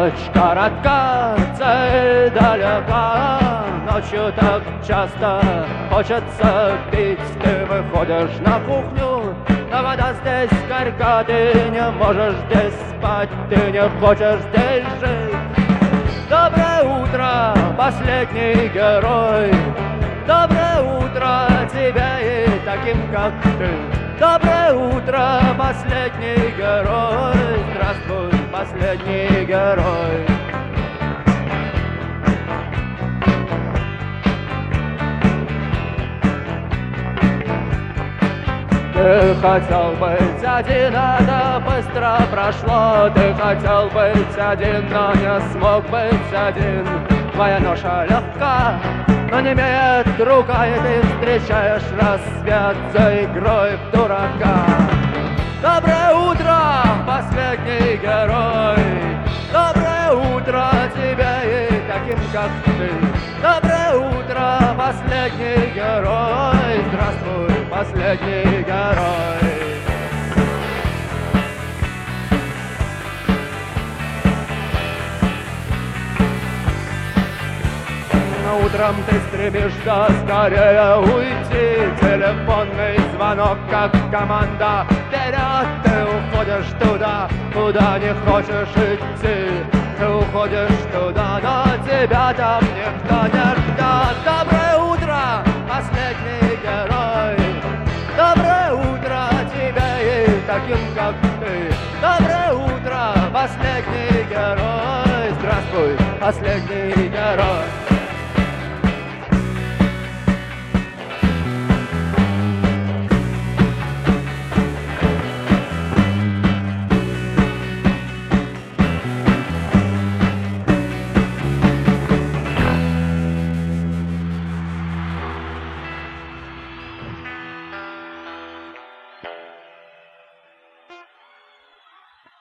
Ночь коротка, цель далека, ночью так часто хочется пить. Ты выходишь на кухню, но вода здесь горька, ты не можешь здесь спать, ты не хочешь здесь жить. Доброе утро, последний герой. Доброе утро тебе и таким, как ты. Доброе утро, последний герой. Здравствуй, последний герой. Ты хотел быть один, это быстро прошло. Ты хотел быть один, но не смог быть один. Твоя ноша легка, но не имеет друга, и ты встречаешь рассвет за игрой в дурака. Доброе утро, последний герой. Доброе утро тебе и таким, как ты. Доброе утро, последний герой. Здравствуй, последний герой. Утром ты стремишься скорее уйти. Телефонный звонок, как команда. Вперед ты уходишь туда, куда не хочешь идти. Ты уходишь туда, но тебя там никто не ждет. Доброе утро, последний герой. Доброе утро тебе и таким, как ты. Доброе утро, последний герой. Здравствуй, последний герой.